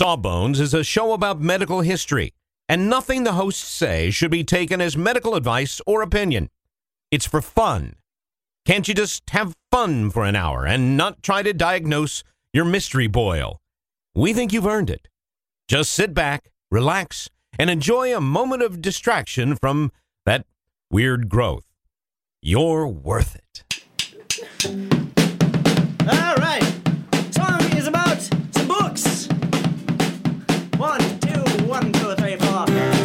Sawbones is a show about medical history, and nothing the hosts say should be taken as medical advice or opinion. It's for fun. Can't you just have fun for an hour and not try to diagnose your mystery boil? We think you've earned it. Just sit back, relax, and enjoy a moment of distraction from that weird growth. You're worth it. All right. Song is about some books. 1, 2, 1, 2, 3, 4.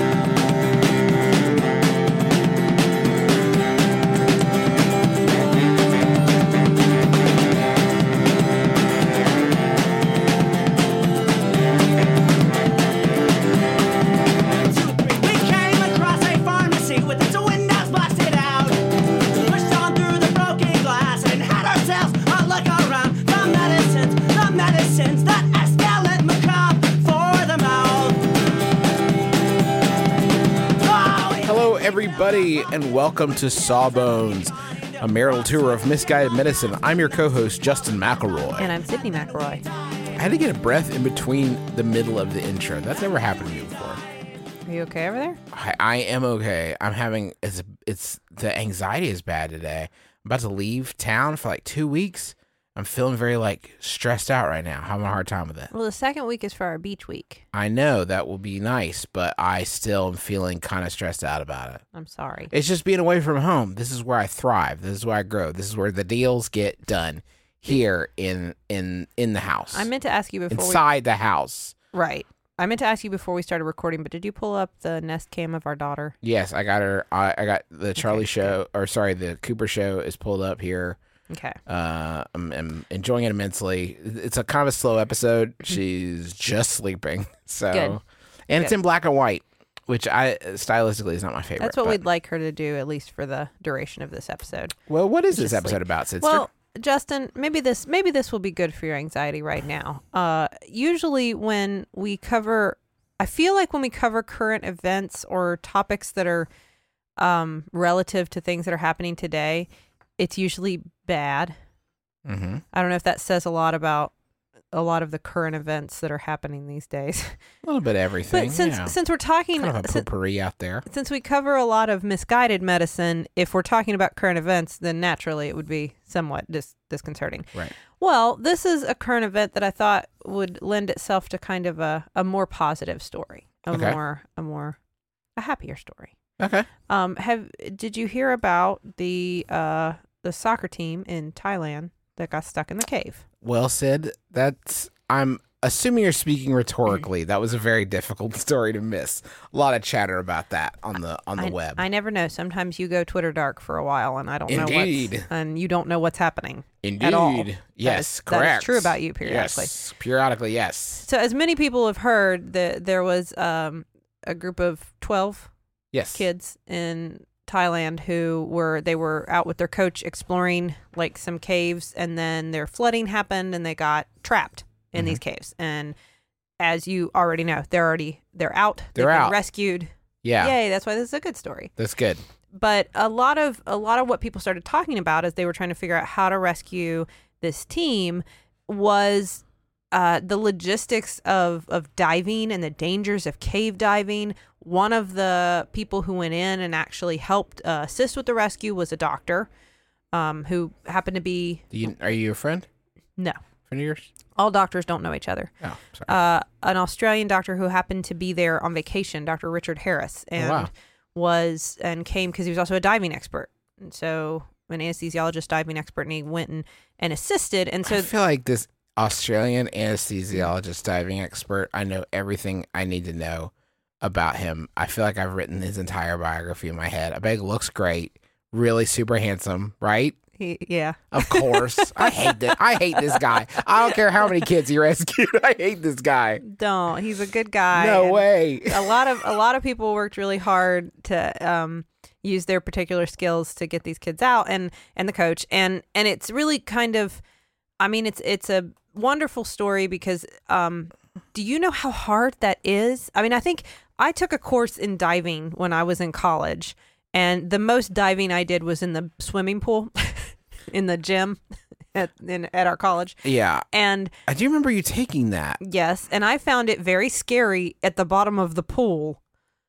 Everybody, and welcome to Sawbones, a marital tour of misguided medicine. I'm your co-host, Justin McElroy. And I'm Sydney McElroy. I had to get a breath in between the middle of the intro. That's never happened to me before. Are you okay over there? I am okay. I'm having, it's the anxiety is bad today. I'm about to leave town for like 2 weeks. I'm feeling very stressed out right now. Having a hard time with it. Well, the second week is for our beach week. I know that will be nice, but I still am feeling kind of stressed out about it. I'm sorry. It's just being away from home. This is where I thrive. This is where I grow. This is where the deals get done here in the house. I meant to ask you before inside the house. Right. I meant to ask you before we started recording, but did you pull up the Nest Cam of our daughter? Yes, I got her. I got the Charlie show, the Cooper show is pulled up here. Okay. I'm enjoying it immensely. It's a kind of a slow episode. She's just sleeping. So, Good. And it's in black and white, which stylistically is not my favorite. That's what we'd like her to do, at least for the duration of this episode. Well, what is this episode about, Sidster? Well, Justin, maybe this will be good for your anxiety right now. Usually when we cover, I feel like when we cover current events or topics that are relative to things that are happening today, it's usually bad. Mm-hmm. I don't know if that says a lot about a lot of the current events that are happening these days. A little bit of everything. But since we're talking, kind of a potpourri out there. Since we cover a lot of misguided medicine, if we're talking about current events, then naturally it would be somewhat disconcerting. Right. Well, this is a current event that I thought would lend itself to kind of a more positive story, a happier story. Okay. Did you hear about the soccer team in Thailand that got stuck in the cave? Well, Sid, I'm assuming you're speaking rhetorically. That was a very difficult story to miss. A lot of chatter about that on the web. I never know. Sometimes you go Twitter dark for a while, and I don't Indeed. know and you don't know what's happening. Indeed. At all. Yes, correct. That is true about you periodically. Yes, periodically, yes. So, as many people have heard, there was a group of 12 kids in Thailand who were out with their coach exploring some caves, and then their flooding happened and they got trapped in these caves. And as you already know, they're out. They've been rescued. Yeah. Yay, that's why this is a good story. That's good. But a lot of what people started talking about as they were trying to figure out how to rescue this team was the logistics of diving and the dangers of cave diving. One of the people who went in and actually helped assist with the rescue was a doctor who happened to be... Are you a friend? No. Friend of yours? All doctors don't know each other. Oh, sorry. An Australian doctor who happened to be there on vacation, Dr. Richard Harris, and came because he was also a diving expert. And so an anesthesiologist, diving expert, and he went and assisted. And so I feel like this Australian anesthesiologist, diving expert, I know everything I need to know about him. I feel like I've written his entire biography in my head. I bet he looks great, really super handsome, right? Yeah. Of course. I hate this guy. I don't care how many kids he rescued. I hate this guy. Don't. He's a good guy. No way. A lot of people worked really hard to use their particular skills to get these kids out, and the coach, and it's really kind of, I mean, it's a wonderful story because do you know how hard that is? I mean, I think I took a course in diving when I was in college, and the most diving I did was in the swimming pool in the gym. at our college. Yeah. And I do remember you taking that. yes, and I found it very scary at the bottom of the pool.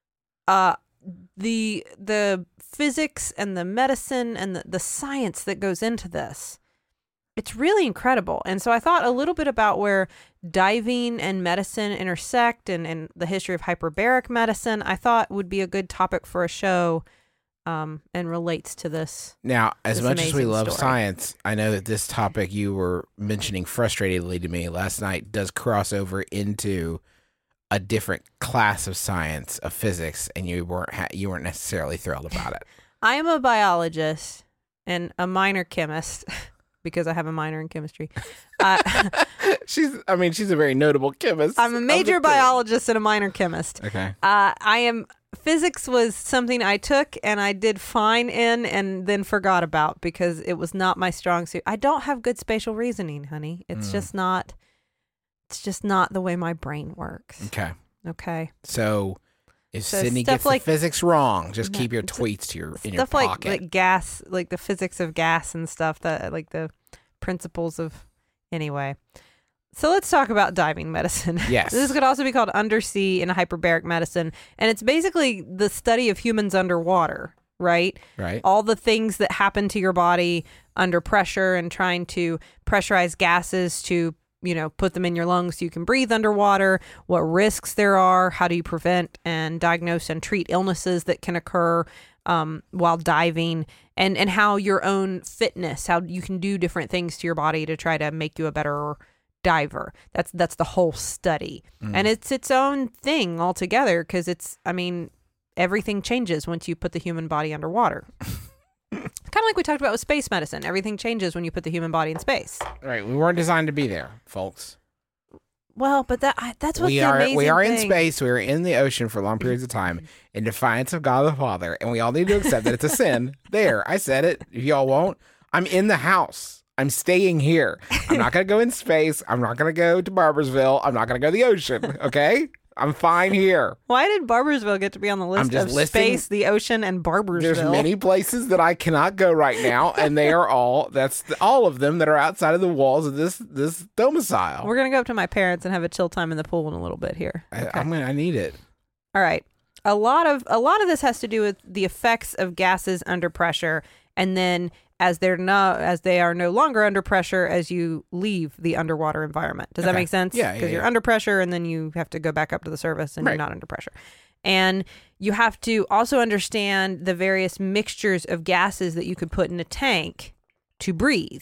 The physics and the medicine and the science that goes into this. It's really incredible. And so I thought a little bit about where diving and medicine intersect and the history of hyperbaric medicine, I thought would be a good topic for a show and relates to this. Now, as This much as we amazing love story. science, I know that this topic you were mentioning frustratedly to me last night does cross over into a different class of science, of physics, and you weren't necessarily thrilled about it. I am a biologist and a minor chemist because I have a minor in chemistry. She's a very notable chemist. I'm a of major the two. biologist and a minor chemist. Okay. Physics was something I took and I did fine in and then forgot about because it was not my strong suit. I don't have good spatial reasoning, honey. It's just not the way my brain works. Okay. Okay. So if So Sydney stuff gets like- the physics wrong, just No, keep your it's- tweets in your Stuff like pocket. gas, like the physics of gas and stuff, that like the principles of anyway. So let's talk about diving medicine. Yes. This could also be called undersea and hyperbaric medicine. And it's basically the study of humans underwater, right? Right. All the things that happen to your body under pressure and trying to pressurize gases to, put them in your lungs so you can breathe underwater, what risks there are, how do you prevent and diagnose and treat illnesses that can occur while diving, and how your own fitness, how you can do different things to your body to try to make you a better diver. That's the whole study. And it's its own thing altogether because everything changes once you put the human body underwater. Kind of like we talked about with space medicine. Everything changes when you put the human body in space. Right. We weren't designed to be there, folks. Well, but that's what's We the are amazing we are in thing. space. We are in the ocean for long periods of time in defiance of God the Father, and we all need to accept that it's a sin. There, I said it. If y'all won't, I'm in the house. I'm staying here. I'm not gonna go in space. I'm not gonna go to Barbersville. I'm not gonna go to the ocean. Okay, I'm fine here. Why did Barbersville get to be on the list just of listing- space, the ocean, and Barbersville? There's many places that I cannot go right now, and they are all all of them that are outside of the walls of this domicile. We're gonna go up to my parents and have a chill time in the pool in a little bit here. I need it. All right. A lot of this has to do with the effects of gases under pressure, and then as they are no longer under pressure as you leave the underwater environment. Does that Okay. make sense? Yeah, Because yeah. you're under pressure, and then you have to go back up to the surface, and Right. you're not under pressure. And you have to also understand the various mixtures of gases that you could put in a tank to breathe.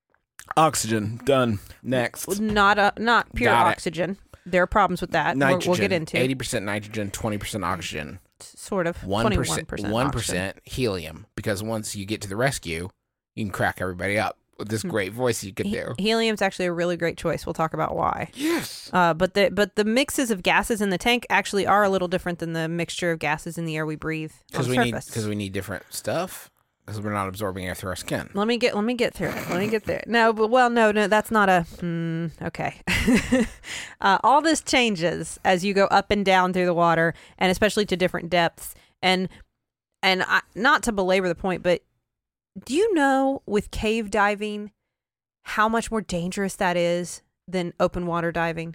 Oxygen done. Next. Not pure Got it. oxygen. There are problems with that. Nitrogen. We'll get into 80% nitrogen, 20% oxygen. sort of 1% 21% oxygen. helium, because once you get to the rescue, you can crack everybody up with this great voice you could do. Helium's actually a really great choice. We'll talk about why. Yes. But the mixes of gases in the tank actually are a little different than the mixture of gases in the air we breathe on the surface. we need different stuff, because we're not absorbing air through our skin. Let me get through it. Let me get there. No, that's not a okay. All this changes as you go up and down through the water, and especially to different depths. And not to belabor the point, but do you know with cave diving how much more dangerous that is than open water diving?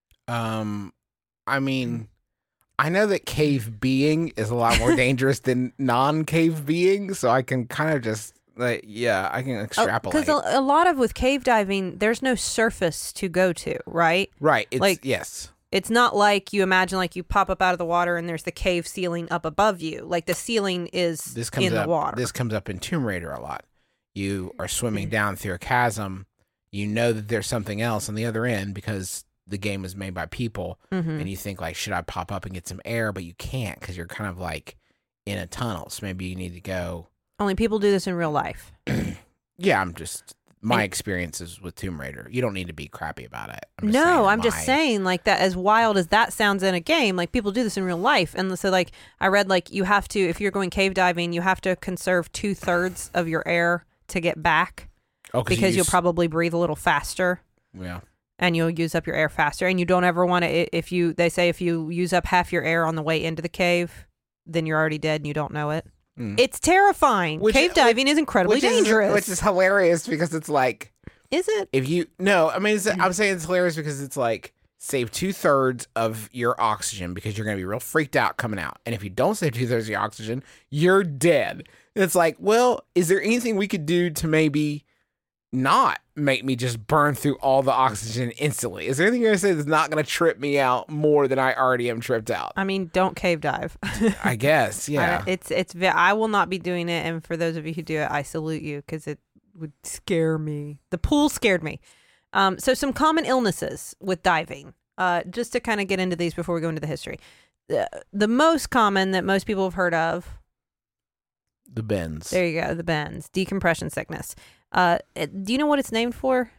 I mean, I know that cave being is a lot more dangerous than non-cave being, so I can kind of just I can extrapolate. Because a lot of with cave diving, there's no surface to go to, right? Right. It's, Like- It's not like you imagine like you pop up out of the water and there's the cave ceiling up above you. Like the ceiling is in the water. This comes up in Tomb Raider a lot. You are swimming down through a chasm. You know that there's something else on the other end because the game is made by people, and you think like, should I pop up and get some air? But you can't because you're kind of like in a tunnel. So maybe you need to go. Only people do this in real life. Yeah, my experiences with Tomb Raider. You don't need to be crappy about it. I'm just saying like that, as wild as that sounds in a game, like people do this in real life. And so like I read like you have to, if you're going cave diving, you have to conserve 2/3 of your air to get back because you'll probably breathe a little faster. Yeah. And you'll use up your air faster. And you don't ever want to, they say if you use up half your air on the way into the cave, then you're already dead and you don't know it. It's terrifying. Cave diving is incredibly dangerous. Which is hilarious because it's like, Is it? I'm saying it's hilarious because it's like save 2/3 of your oxygen because you're going to be real freaked out coming out. And if you don't save 2/3 of your oxygen, you're dead. And it's like, well, is there anything we could do to maybe not make me just burn through all the oxygen instantly? Is there anything you're going to say that's not going to trip me out more than I already am tripped out? I mean, don't cave dive. I guess, yeah. I will not be doing it. And for those of you who do it, I salute you because it would scare me. The pool scared me. So some common illnesses with diving, just to kind of get into these before we go into the history. The most common that most people have heard of. The bends. There you go. The bends. Decompression sickness. Do you know what it's named for?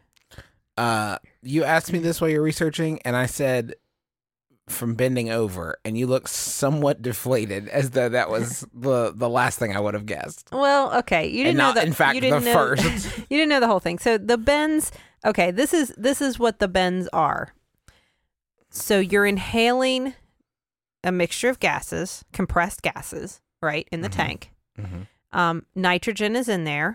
You asked me this while you're researching, and I said from bending over, and you look somewhat deflated, as though that was the last thing I would have guessed. Well, okay, you didn't and know not, in fact, the first. You didn't know the whole thing. So the bends. Okay, this is what the bends are. So you're inhaling a mixture of gases, compressed gases, right, in the tank. Mm-hmm. Nitrogen is in there.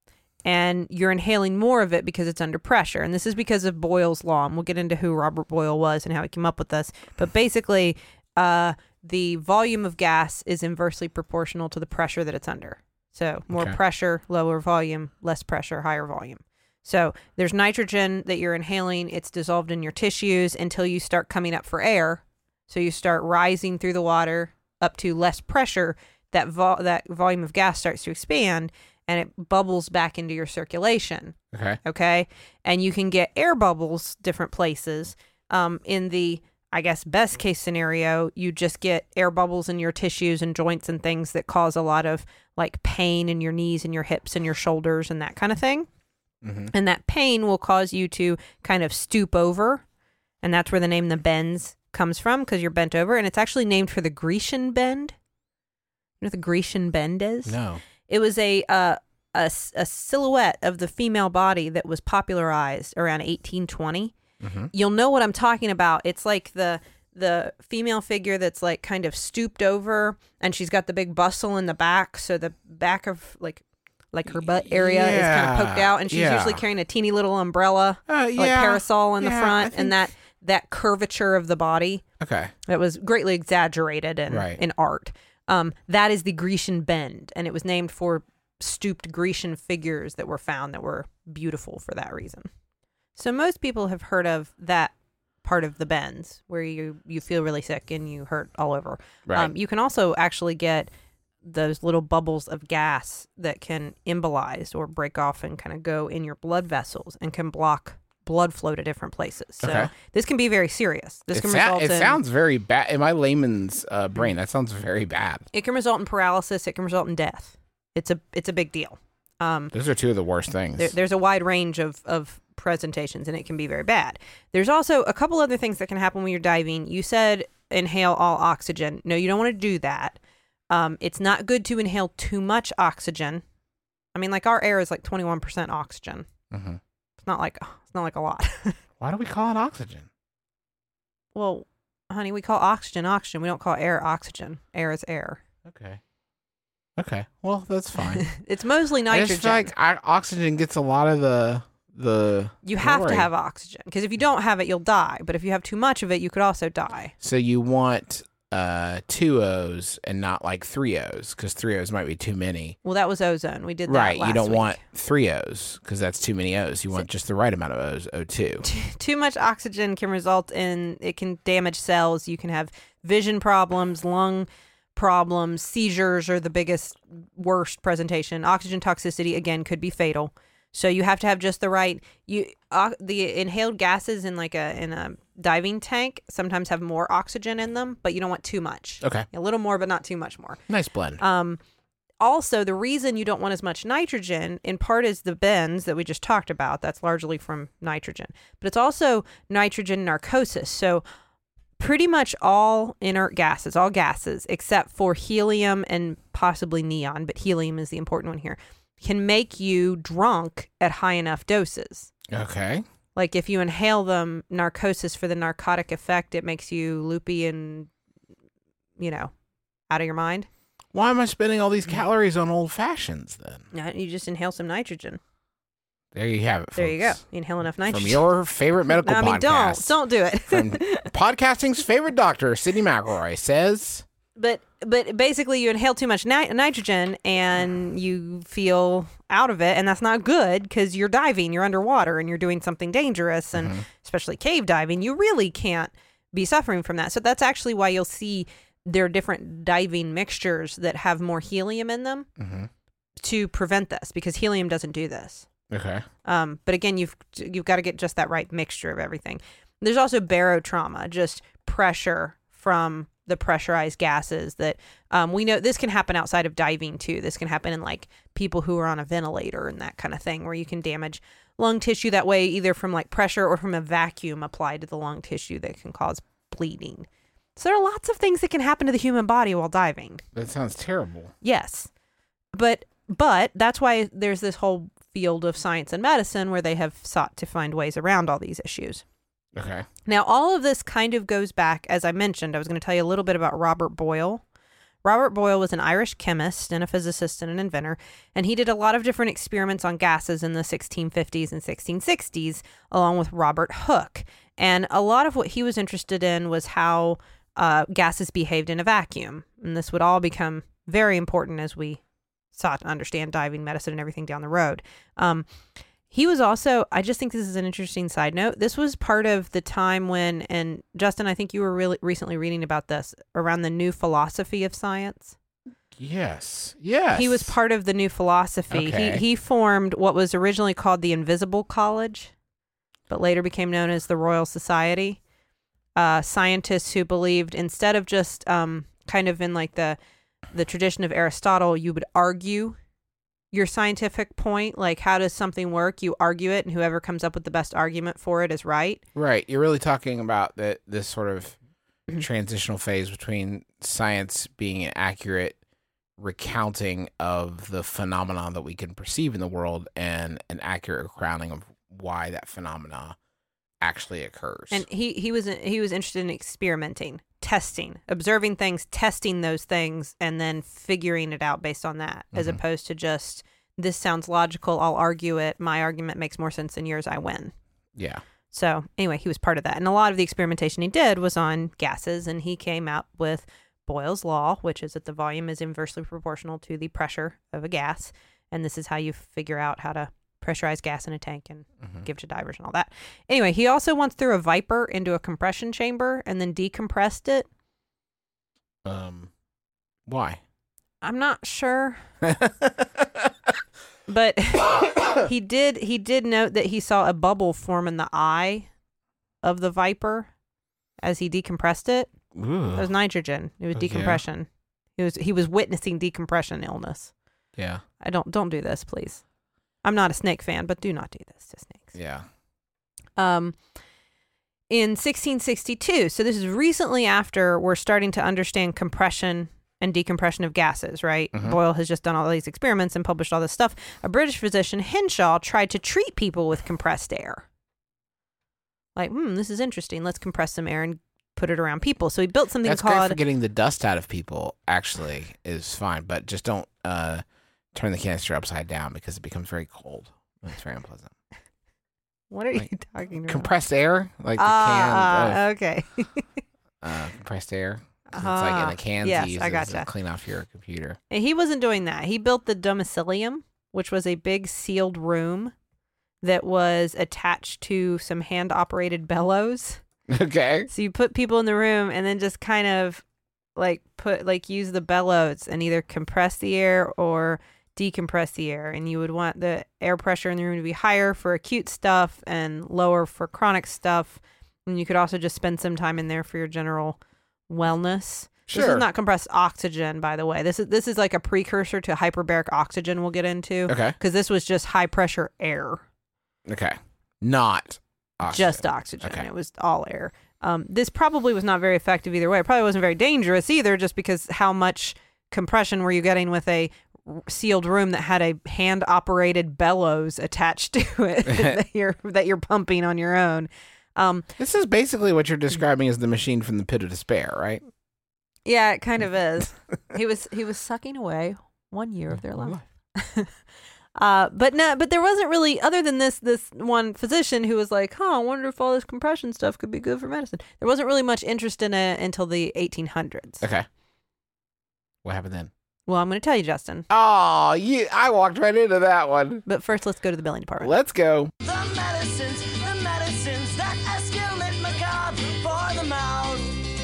And you're inhaling more of it because it's under pressure. And this is because of Boyle's law. And we'll get into who Robert Boyle was and how he came up with this. But basically, the volume of gas is inversely proportional to the pressure that it's under. So more pressure, lower volume, less pressure, higher volume. So there's nitrogen that you're inhaling. It's dissolved in your tissues until you start coming up for air. So you start rising through the water up to less pressure. That volume of gas starts to expand. And it bubbles back into your circulation. Okay. And you can get air bubbles different places. In the, I guess, best case scenario, you just get air bubbles in your tissues and joints and things that cause a lot of like pain in your knees and your hips and your shoulders and that kind of thing. Mm-hmm. And that pain will cause you to kind of stoop over. And that's where the name the bends comes from, because you're bent over. And it's actually named for the Grecian bend. You know what the Grecian bend is? No. It was a silhouette of the female body that was popularized around 1820. Mm-hmm. You'll know what I'm talking about. It's like the female figure that's like kind of stooped over, and she's got the big bustle in the back, so the back of like her butt area is kind of poked out, and she's usually carrying a teeny little umbrella, like parasol in the front, and that curvature of the body. Okay, that was greatly exaggerated in art. That is the Grecian bend, and it was named for stooped Grecian figures that were found that were beautiful for that reason. So most people have heard of that part of the bends where you feel really sick and you hurt all over. Right. You can also actually get those little bubbles of gas that can embolize or break off and kind of go in your blood vessels and can block blood flow to different places. So this can be very serious. This can result in... It sounds very bad. In my layman's brain, that sounds very bad. It can result in paralysis. It can result in death. It's a big deal. Those are two of the worst things. There's a wide range of presentations, and it can be very bad. There's also a couple other things that can happen when you're diving. You said inhale all oxygen. No, you don't want to do that. It's not good to inhale too much oxygen. I mean, like our air is like 21% oxygen. Mm-hmm. It's not like a lot. Why do we call it oxygen? Well, honey, we call oxygen oxygen. We don't call air oxygen. Air is air. Okay. Well, that's fine. It's mostly nitrogen. I just feel like oxygen gets a lot of the You have to have oxygen, because if you don't have it, you'll die. But if you have too much of it, you could also die. So you want 2 O's and not like 3 O's, because 3 O's might be too many. Well, that was ozone. We did that right. last You don't week. Want 3 O's, because that's too many O's. You want just the right amount of O's. O2. Too much oxygen can result in, it can damage cells. You can have vision problems, lung problems, seizures are the worst presentation. Oxygen toxicity, again, could be fatal. So you have to have just the right. The inhaled gases in a diving tank sometimes have more oxygen in them, but you don't want too much. Okay, a little more, but not too much more. Nice blend. Also, the reason you don't want as much nitrogen, in part, is the bends that we just talked about. That's largely from nitrogen, but it's also nitrogen narcosis. So pretty much all inert gases, all gases except for helium and possibly neon, but helium is the important one here, can make you drunk at high enough doses. Okay. Like if you inhale them, narcosis for the narcotic effect, it makes you loopy and, out of your mind. Why am I spending all these calories on old fashions then? You just inhale some nitrogen. There you have it, folks. There you go. You inhale enough nitrogen. From your favorite medical No, I mean, podcast. don't do it. From podcasting's favorite doctor, Sydney McElroy, says... But basically, you inhale too much nitrogen and you feel out of it, and that's not good because you're diving, you're underwater, and you're doing something dangerous, and especially cave diving, you really can't be suffering from that. So that's actually why you'll see there are different diving mixtures that have more helium in them to prevent this, because helium doesn't do this. Okay. But again, you've got to get just that right mixture of everything. There's also barotrauma, just pressure from the pressurized gases that we know this can happen outside of diving too. This can happen in like people who are on a ventilator and that kind of thing, where you can damage lung tissue that way, either from like pressure or from a vacuum applied to the lung tissue that can cause bleeding. So there are lots of things that can happen to the human body while diving. That sounds terrible. Yes. But that's why there's this whole field of science and medicine where they have sought to find ways around all these issues. Okay. Now, all of this kind of goes back, as I mentioned, I was going to tell you a little bit about Robert Boyle. Robert Boyle was an Irish chemist and a physicist and an inventor, and he did a lot of different experiments on gases in the 1650s and 1660s, along with Robert Hooke. And a lot of what he was interested in was how gases behaved in a vacuum. And this would all become very important as we sought to understand diving, medicine, and everything down the road. He was also, I just think this is an interesting side note, this was part of the time when, and Justin, I think you were really recently reading about this, around the new philosophy of science. Yes. He was part of the new philosophy. Okay. He formed what was originally called the Invisible College, but later became known as the Royal Society. Scientists who believed, instead of just kind of in like the tradition of Aristotle, you would argue your scientific point, like how does something work? You argue it, and whoever comes up with the best argument for it is right. Right. You're really talking about this sort of transitional phase between science being an accurate recounting of the phenomenon that we can perceive in the world and an accurate recounting of why that phenomena actually occurs. And he was interested in experimenting, testing, observing things, testing those things, and then figuring it out based on that, as opposed to just, this sounds logical, I'll argue it, my argument makes more sense than yours, I win. Yeah. So anyway, he was part of that. And a lot of the experimentation he did was on gases, and he came out with Boyle's law, which is that the volume is inversely proportional to the pressure of a gas. And this is how you figure out how to pressurize gas in a tank and give to divers and all that. Anyway, he also once threw a Viper into a compression chamber and then decompressed it. Why? I'm not sure. But he did note that he saw a bubble form in the eye of the Viper as he decompressed it. Ooh. It was nitrogen. It was decompression. He was witnessing decompression illness. Yeah. Don't do this, please. I'm not a snake fan, but do not do this to snakes. Yeah. In 1662, so this is recently after we're starting to understand compression and decompression of gases, right? Boyle has just done all these experiments and published all this stuff. A British physician, Henshaw, tried to treat people with compressed air. Like, this is interesting. Let's compress some air and put it around people. So he built something That's called... great for getting the dust out of people, actually, is fine. But just don't turn the canister upside down because it becomes very cold. It's very unpleasant. What are you talking about? Compressed air? Like the can okay. of compressed air? It's like in the cans yes, you use I gotcha. to clean off your computer. And he wasn't doing that. He built the domicilium, which was a big sealed room that was attached to some hand-operated bellows. So you put people in the room and then just kind of use the bellows and either compress the air or decompress the air. And you would want the air pressure in the room to be higher for acute stuff and lower for chronic stuff. And you could also just spend some time in there for your general wellness. Sure. This is not compressed oxygen, by the way. This is like a precursor to hyperbaric oxygen we'll get into. Okay. Because this was just high pressure air. Okay. Not oxygen. Just oxygen. Okay. It was all air. This probably was not very effective either way. It probably wasn't very dangerous either, just because how much compression were you getting with a sealed room that had a hand-operated bellows attached to it that you're pumping on your own. This is basically what you're describing as the machine from the pit of despair, right? Yeah, it kind of is. He was sucking away 1 year of their life. But there wasn't really, other than this one physician who was like, I wonder if all this compression stuff could be good for medicine. There wasn't really much interest in it until the 1800s. Okay. What happened then? Well, I'm going to tell you, Justin. Oh, I walked right into that one. But first, let's go to the billing department. Let's go. The medicines that escalate macabre for the mouth.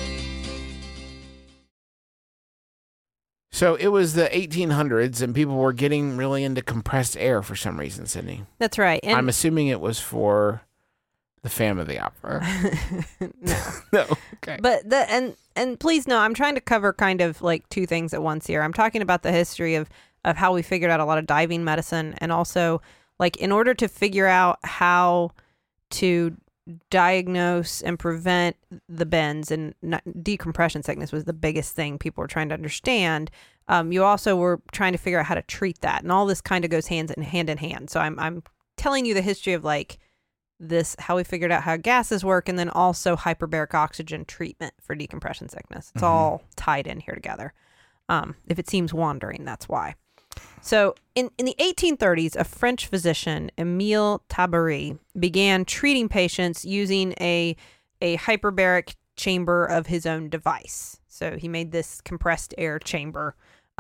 So it was the 1800s, and people were getting really into compressed air for some reason, Sydney. That's right. And I'm assuming it was for the Phantom of the Opera. no. No. Okay. But and please know, I'm trying to cover kind of like two things at once here. I'm talking about the history of how we figured out a lot of diving medicine, and also like in order to figure out how to diagnose and prevent the bends, and decompression sickness was the biggest thing people were trying to understand. You also were trying to figure out how to treat that, and all this kind of goes hand in hand. So I'm telling you the history of like this, how we figured out how gases work, and then also hyperbaric oxygen treatment for decompression sickness. It's all tied in here together. If it seems wandering, that's why. So in the 1830s, a French physician, Émile Tabarly, began treating patients using a hyperbaric chamber of his own device. So he made this compressed air chamber.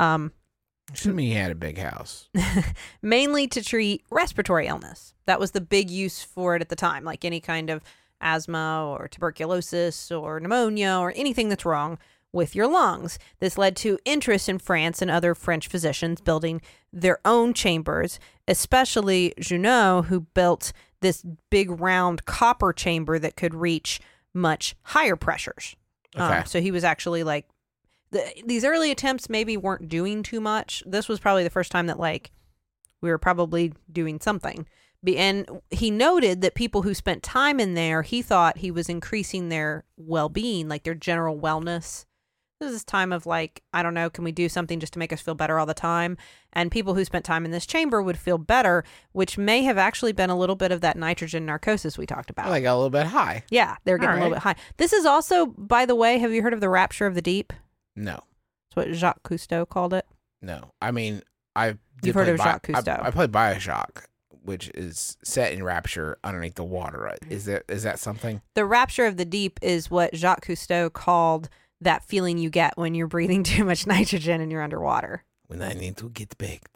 Assuming he had a big house. Mainly to treat respiratory illness. That was the big use for it at the time, like any kind of asthma or tuberculosis or pneumonia or anything that's wrong with your lungs. This led to interest in France and other French physicians building their own chambers, especially Junot, who built this big round copper chamber that could reach much higher pressures. Okay. So he was actually like, these early attempts maybe weren't doing too much. This was probably the first time that like we were probably doing something. And he noted that people who spent time in there, he thought he was increasing their well-being, like their general wellness. This is time of like, I don't know, can we do something just to make us feel better all the time? And people who spent time in this chamber would feel better, which may have actually been a little bit of that nitrogen narcosis we talked about. Well, they got a little bit high. Yeah, they're getting a little bit high. This is also, by the way, have you heard of the rapture of the deep? No. That's what Jacques Cousteau called it. No. I mean, You've heard of Jacques Cousteau. I played Bioshock, which is set in Rapture underneath the water. Is that something? The rapture of the deep is what Jacques Cousteau called that feeling you get when you're breathing too much nitrogen and you're underwater. When I need to get baked.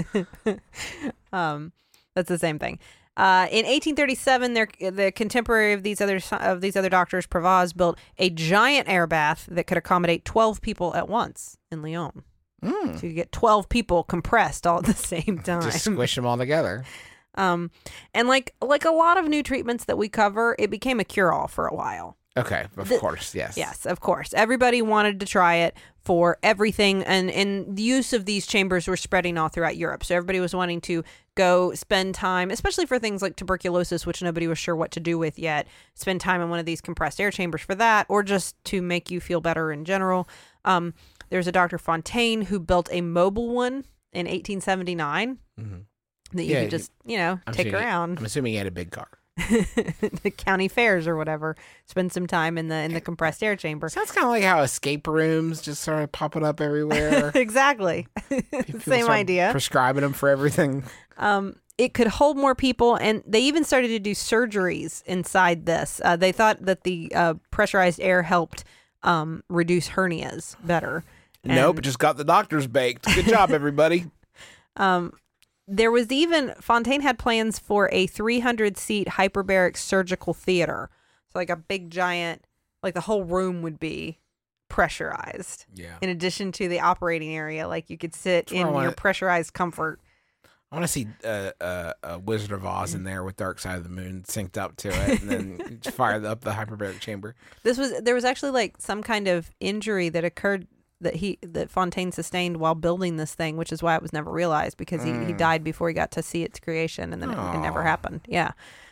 That's the same thing. In 1837, the contemporary of these other doctors, Provaz, built a giant air bath that could accommodate 12 people at once in Lyon. So you get 12 people compressed all at the same time. Just squish them all together. And like a lot of new treatments that we cover, it became a cure-all for a while. Okay, of course, yes. Yes, of course. Everybody wanted to try it for everything, and the use of these chambers were spreading all throughout Europe. So everybody was wanting to go spend time, especially for things like tuberculosis, which nobody was sure what to do with yet, spend time in one of these compressed air chambers for that, or just to make you feel better in general. There's a Dr. Fontaine who built a mobile one in 1879 that you could just, take around. I'm assuming he had a big car. The county fairs or whatever, spend some time in the compressed air chamber. Sounds kind of like how escape rooms just sort of popping up everywhere. Exactly. Same idea. Prescribing them for everything. It could hold more people, and they even started to do surgeries inside this. They thought that the pressurized air helped reduce hernias better. Nope, just got the doctors baked. Good job, everybody. There was even, Fontaine had plans for a 300-seat hyperbaric surgical theater. So like a big giant, like the whole room would be pressurized. Yeah. In addition to the operating area, like you could sit in your pressurized comfort. I want to see Wizard of Oz in there with Dark Side of the Moon synced up to it, and then fire up the hyperbaric chamber. There was actually like some kind of injury that occurred that Fontaine sustained while building this thing, which is why it was never realized, because he died before he got to see its creation, and then it never happened. Yeah.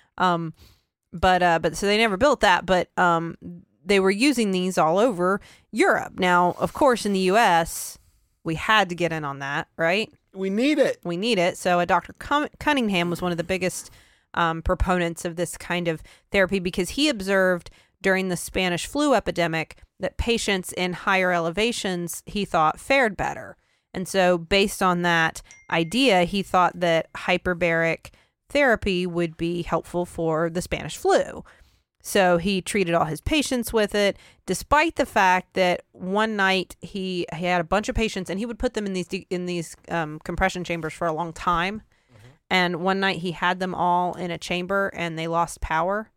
But so they never built that, but they were using these all over Europe. Now, of course, in the U.S., we had to get in on that, right? We need it. So a Dr. Cunningham was one of the biggest proponents of this kind of therapy, because he observed during the Spanish flu epidemic that patients in higher elevations, he thought, fared better. And so based on that idea, he thought that hyperbaric therapy would be helpful for the Spanish flu. So he treated all his patients with it, despite the fact that one night he had a bunch of patients and he would put them in these compression chambers for a long time. Mm-hmm. And one night he had them all in a chamber and they lost power.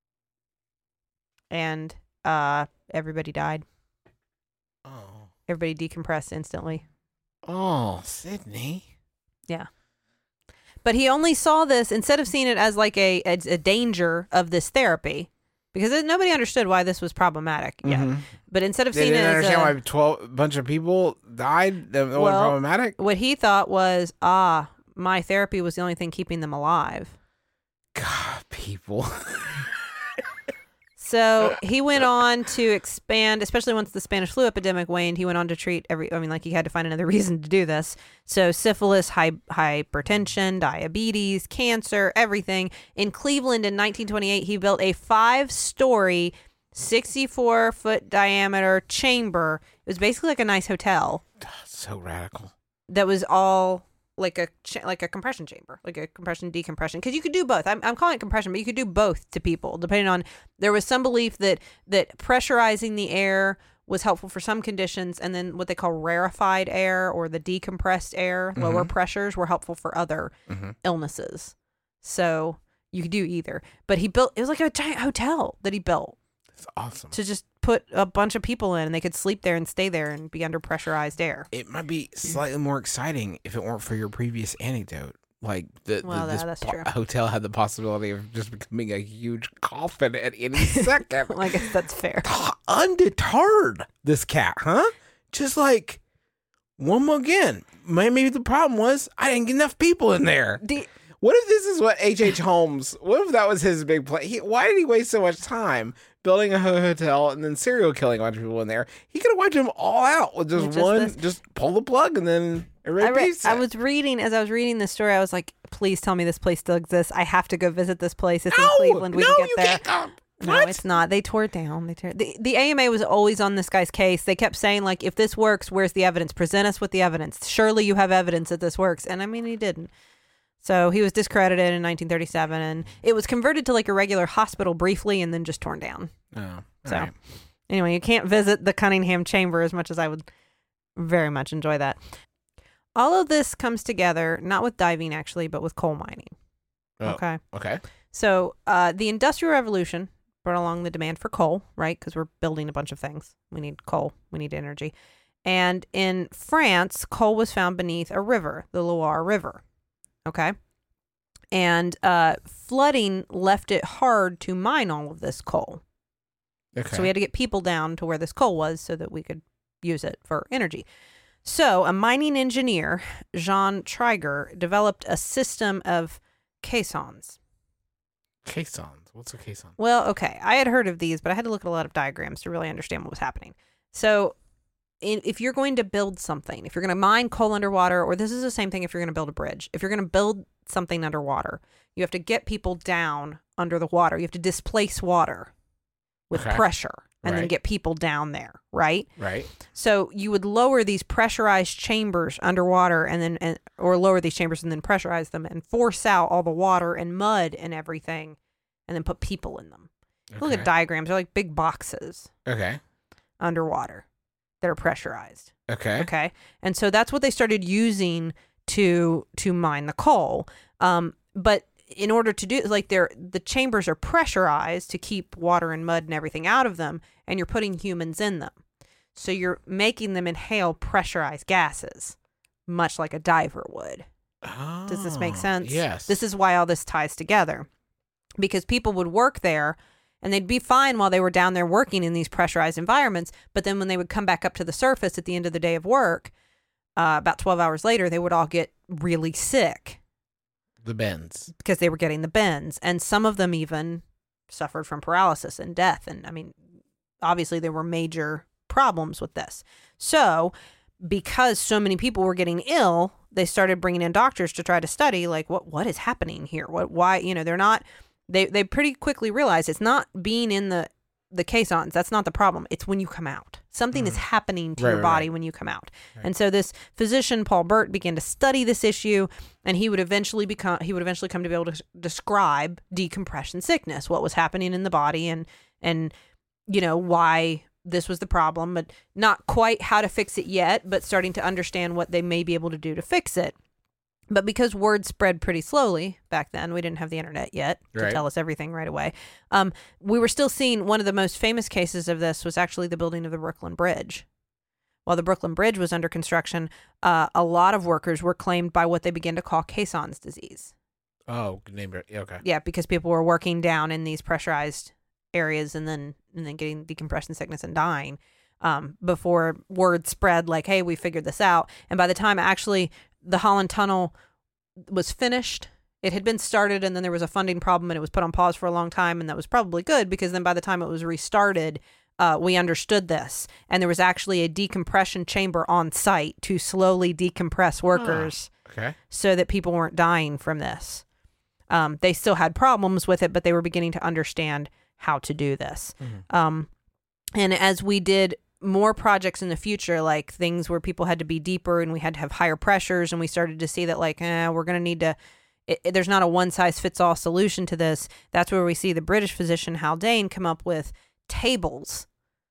And everybody died. Oh. Everybody decompressed instantly. Oh, Sydney. Yeah. But he only saw this, instead of seeing it as like a danger of this therapy, because nobody understood why this was problematic yet. Mm-hmm. But instead of They seeing it didn't as understand why a bunch of people died that were problematic? what he thought was, my therapy was the only thing keeping them alive. God, people. So he went on to expand, especially once the Spanish flu epidemic waned, he went on to treat he had to find another reason to do this. So syphilis, hypertension, diabetes, cancer, everything. In Cleveland in 1928, he built a 5-story, 64-foot diameter chamber. It was basically like a nice hotel. So radical. That was all like a compression chamber, like a compression decompression, because you could do both. I'm calling it compression, but you could do both to people depending on. There was some belief that pressurizing the air was helpful for some conditions, and then what they call rarefied air or the decompressed air, lower pressures, were helpful for other illnesses. So you could do either. But it was like a giant hotel that he built. It's awesome. To just put a bunch of people in and they could sleep there and stay there and be under pressurized air. It might be slightly more exciting if it weren't for your previous anecdote. Like this true. Hotel had the possibility of just becoming a huge coffin at any second. Well, I guess that's fair. Undeterred, this cat, huh? Just like, one more again. Maybe the problem was I didn't get enough people in there. What if this is what H.H. Holmes, what if that was his big play? Why did he waste so much time building a hotel and then serial killing a bunch of people in there? He could have wiped them all out with just pull the plug and then everybody I was reading, as I was reading this story, I was like, please tell me this place still exists. I have to go visit this place. It's in Cleveland. We can get there. Can't go. No, it's not. They tore it down. The AMA was always on this guy's case. They kept saying, like, if this works, where's the evidence? Present us with the evidence. Surely you have evidence that this works. And I mean, he didn't. So he was discredited in 1937, and it was converted to like a regular hospital briefly and then just torn down. Oh, so anyway, you can't visit the Cunningham Chamber as much as I would very much enjoy that. All of this comes together, not with diving actually, but with coal mining. Oh, okay. Okay. So the Industrial Revolution brought along the demand for coal, right? Because we're building a bunch of things. We need coal. We need energy. And in France, coal was found beneath a river, the Loire River. Okay. And flooding left it hard to mine all of this coal. Okay. So we had to get people down to where this coal was so that we could use it for energy. So a mining engineer, Jean Traeger, developed a system of caissons. Caissons? What's a caisson? Well, okay. I had heard of these, but I had to look at a lot of diagrams to really understand what was happening. So if you're going to build something, if you're going to mine coal underwater, or this is the same thing if you're going to build a bridge, if you're going to build something underwater, you have to get people down under the water. You have to displace water with pressure and then get people down there, right? Right. So you would lower these pressurized chambers underwater or lower these chambers and then pressurize them and force out all the water and mud and everything and then put people in them. Okay. Look at diagrams. They're like big boxes underwater that are pressurized. Okay. Okay. And so that's what they started using to mine the coal. But in order to do, like, the chambers are pressurized to keep water and mud and everything out of them, and you're putting humans in them. So you're making them inhale pressurized gases, much like a diver would. Oh, Does this make sense? Yes. This is why all this ties together. Because people would work there and they'd be fine while they were down there working in these pressurized environments. But then when they would come back up to the surface at the end of the day of work, about 12 hours later, they would all get really sick. The bends. Because they were getting the bends. And some of them even suffered from paralysis and death. And I mean, obviously there were major problems with this. So because so many people were getting ill, they started bringing in doctors to try to study, like, what is happening here? Why, they're not, they pretty quickly realized it's not being in the the caissons. That's not the problem. It's when you come out. Something is happening to your body when you come out. Right. And so this physician, Paul Burt, began to study this issue, and he would eventually come to be able to describe decompression sickness, what was happening in the body, and why this was the problem, but not quite how to fix it yet, but starting to understand what they may be able to do to fix it. But because word spread pretty slowly back then, we didn't have the internet yet to tell us everything right away. We were still seeing one of the most famous cases of this was actually the building of the Brooklyn Bridge. While the Brooklyn Bridge was under construction, a lot of workers were claimed by what they began to call caissons disease. Oh, named it. Okay. Yeah, because people were working down in these pressurized areas and then getting decompression sickness and dying before word spread like, hey, we figured this out. And by the time actually the Holland Tunnel was finished, it had been started, and then there was a funding problem, and it was put on pause for a long time, and that was probably good because then by the time it was restarted, we understood this, and there was actually a decompression chamber on site to slowly decompress workers so that people weren't dying from this. They still had problems with it, but they were beginning to understand how to do this. And as we did more projects in the future, like things where people had to be deeper and we had to have higher pressures, and we started to see that we're going to need to, there's not a one-size-fits-all solution to this. That's where we see the British physician Haldane come up with tables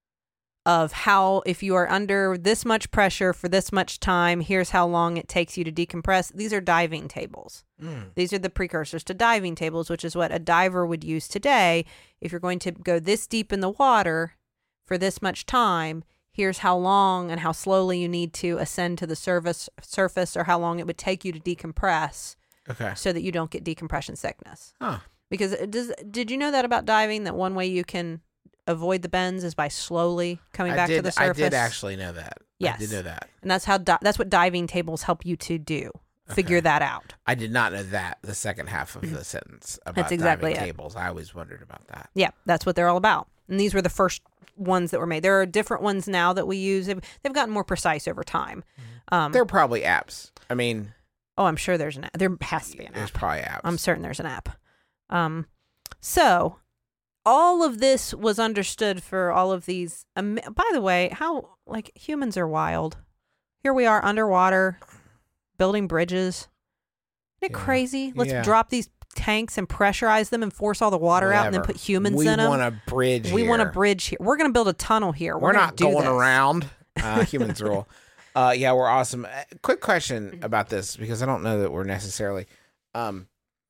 of how, if you are under this much pressure for this much time, here's how long it takes you to decompress. These are diving tables. These are the precursors to diving tables, which is what a diver would use today. If you're going to go this deep in the water for this much time, here's how long and how slowly you need to ascend to the surface, or how long it would take you to decompress, so that you don't get decompression sickness. Because did you know that about diving, that one way you can avoid the bends is by slowly coming back to the surface? I did actually know that. Yes. I did know that. And that's what diving tables help you to do. Figure that out. I did not know that, the second half of the sentence about that's exactly diving tables. I always wondered about that. Yeah, that's what they're all about. And these were the first ones that were made. There are different ones now that we use. They've gotten more precise over time. There are probably apps. I mean... Oh, I'm sure there's an app. There has to be an app. There's probably apps. I'm certain there's an app. So all of this was understood for all of these. By the way, how, humans are wild. Here we are underwater, building bridges. Isn't it crazy? Let's drop these tanks and pressurize them and force all the water out and then put humans in them. We want a bridge We want a bridge here. We're going to build a tunnel here. We're not going around. Humans rule. Yeah, we're awesome. Quick question about this, because I don't know that we're necessarily... what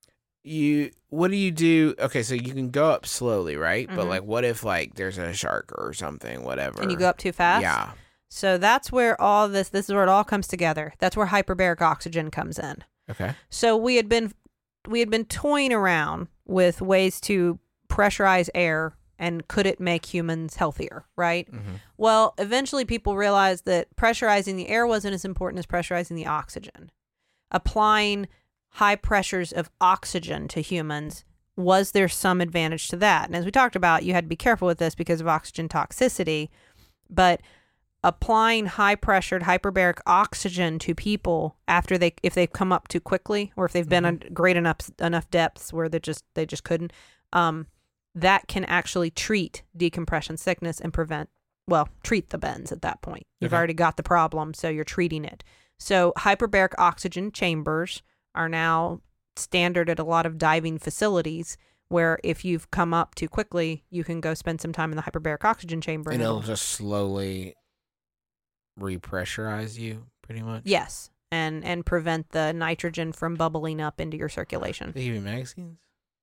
do you do? Okay, so you can go up slowly, right? But what if there's a shark or something, whatever, and you go up too fast? Yeah. So that's where all this is where it all comes together. That's where hyperbaric oxygen comes in. Okay. So we had been toying around with ways to pressurize air, and could it make humans healthier, right? Well, eventually people realized that pressurizing the air wasn't as important as pressurizing the oxygen. Applying high pressures of oxygen to humans, was there some advantage to that? And as we talked about, you had to be careful with this because of oxygen toxicity, but applying high pressured hyperbaric oxygen to people if they've come up too quickly, or if they've been at great enough depths where they just couldn't, that can actually treat decompression sickness and treat the bends at that point. You've already got the problem, so you're treating it. So hyperbaric oxygen chambers are now standard at a lot of diving facilities, where if you've come up too quickly, you can go spend some time in the hyperbaric oxygen chamber. And it'll just slowly repressurize you, pretty much? Yes, and prevent the nitrogen from bubbling up into your circulation. They give you magazines?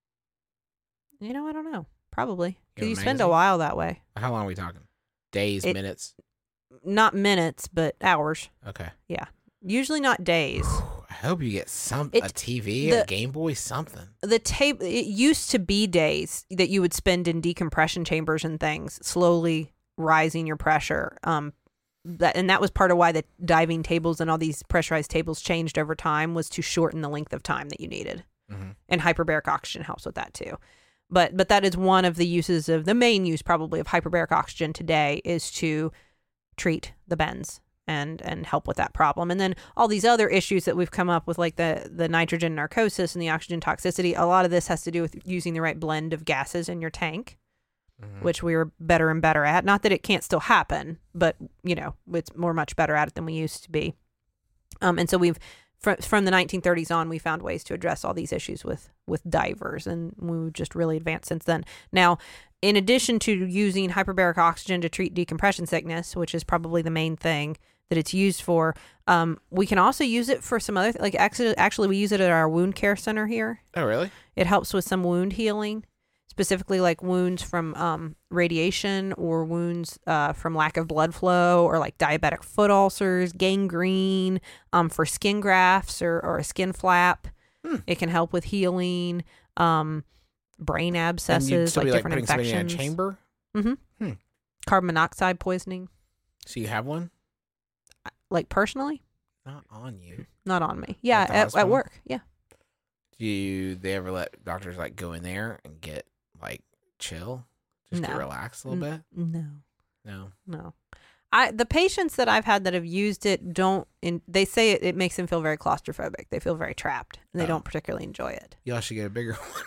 I don't know. Probably. Because you spend a while that way. How long are we talking? Days, minutes? Not minutes, but hours. Okay. Yeah. Usually not days. I hope you get a TV, a Game Boy, something. It used to be days that you would spend in decompression chambers and things, slowly rising your pressure. And that was part of why the diving tables and all these pressurized tables changed over time, was to shorten the length of time that you needed. And hyperbaric oxygen helps with that too. But that is one of the uses of the main use probably of hyperbaric oxygen today, is to treat the bends and help with that problem. And then all these other issues that we've come up with, like the nitrogen narcosis and the oxygen toxicity, a lot of this has to do with using the right blend of gases in your tank. which we were better and better at. Not that it can't still happen, but, we're much better at it than we used to be. And so we've, from the 1930s on, we found ways to address all these issues with divers, and we've just really advanced since then. Now, in addition to using hyperbaric oxygen to treat decompression sickness, which is probably the main thing that it's used for, we can also use it for some other, actually we use it at our wound care center here. Oh, really? It helps with some wound healing, specifically like wounds from radiation or wounds from lack of blood flow, or like diabetic foot ulcers, gangrene, for skin grafts or a skin flap. It can help with healing, brain abscesses, like different infections. In a chamber? Mm-hmm. Carbon monoxide poisoning. So you have one? Like personally? Not on you. Not on me. Yeah, at work. Yeah. Do they ever let doctors like go in there and get like chill? Just get relaxed a little bit? No. The patients that I've had that have used it they say it makes them feel very claustrophobic. They feel very trapped, and they don't particularly enjoy it. Y'all should get a bigger one.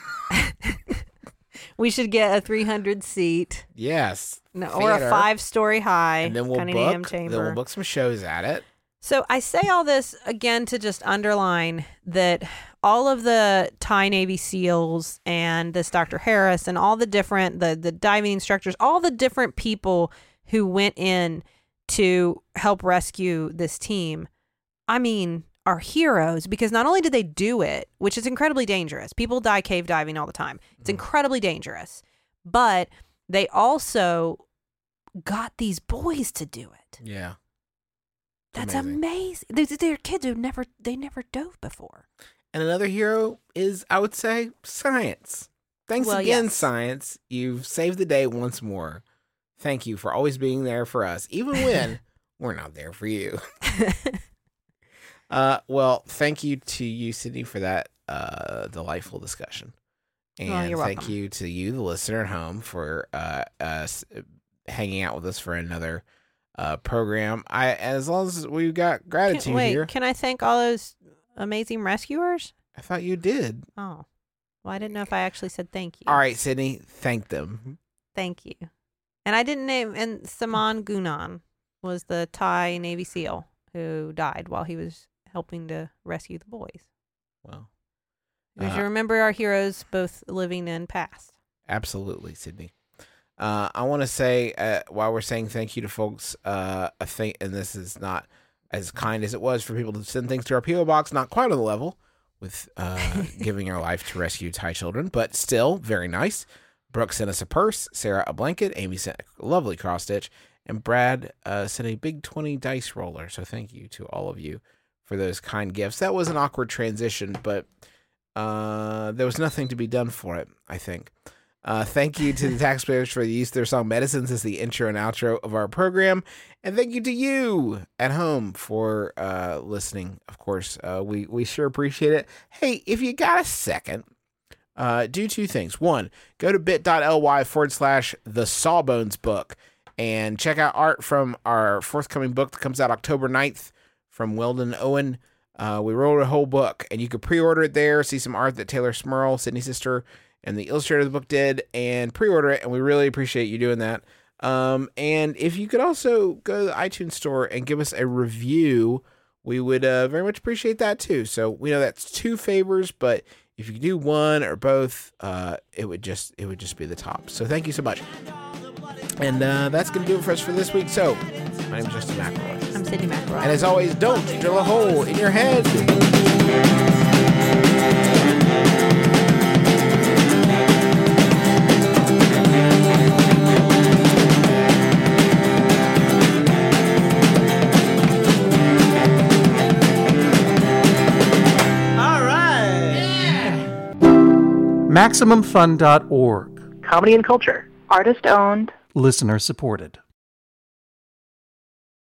We should get a 300 seat. Yes. Or a 5-story high. And then we'll book some shows at it. So I say all this again to just underline that all of the Thai Navy SEALs and this Dr. Harris and all the different, the diving instructors, all the different people who went in to help rescue this team, are heroes, because not only did they do it, which is incredibly dangerous. People die cave diving all the time. It's incredibly dangerous. But they also got these boys to do it. Yeah. That's amazing. They're kids who never dove before. And another hero is, I would say, science. Thanks again, yes. Science. You've saved the day once more. Thank you for always being there for us, even when we're not there for you. Well, thank you to you, Sydney, for that delightful discussion. And you're thank welcome. you to you, the listener at home, for hanging out with us for another program. As long as we've got gratitude here. Can I thank all those amazing rescuers? I thought you did. Oh. Well, I didn't know if I actually said thank you. All right, Sydney, thank them. Thank you. And I didn't name, and Saman Gunan was the Thai Navy SEAL who died while he was helping to rescue the boys. Well, we should remember our heroes, both living and past. Absolutely, Sydney. I want to say, while we're saying thank you to folks, and this is not as kind as it was for people to send things to our P.O. box, not quite on the level with giving our life to rescue Thai children, but still very nice. Brooke sent us a purse, Sarah a blanket, Amy sent a lovely cross stitch, and Brad sent a big 20 dice roller. So thank you to all of you for those kind gifts. That was an awkward transition, but there was nothing to be done for it, I think. Thank you to the taxpayers for the use of their song Medicines as the intro and outro of our program. And thank you to you at home for listening. Of course, we sure appreciate it. Hey, if you got a second, do two things. One, go to bit.ly/The Sawbones book and check out art from our forthcoming book that comes out October 9th from Weldon Owen. We wrote a whole book, and you could pre-order it there, see some art that Taylor Smurl, Sydney's sister, and the illustrator of the book did, and pre-order it, and we really appreciate you doing that. And if you could also go to the iTunes store and give us a review, we would very much appreciate that too. So we know that's 2 favors, but if you could do one or both, it would just be the top. So thank you so much. And that's going to do it for us for this week. So my name is Justin McElroy. I'm Sydney McElroy. And as always, don't drill a hole in your head. MaximumFun.org. Comedy and culture. Artist owned. Listener supported.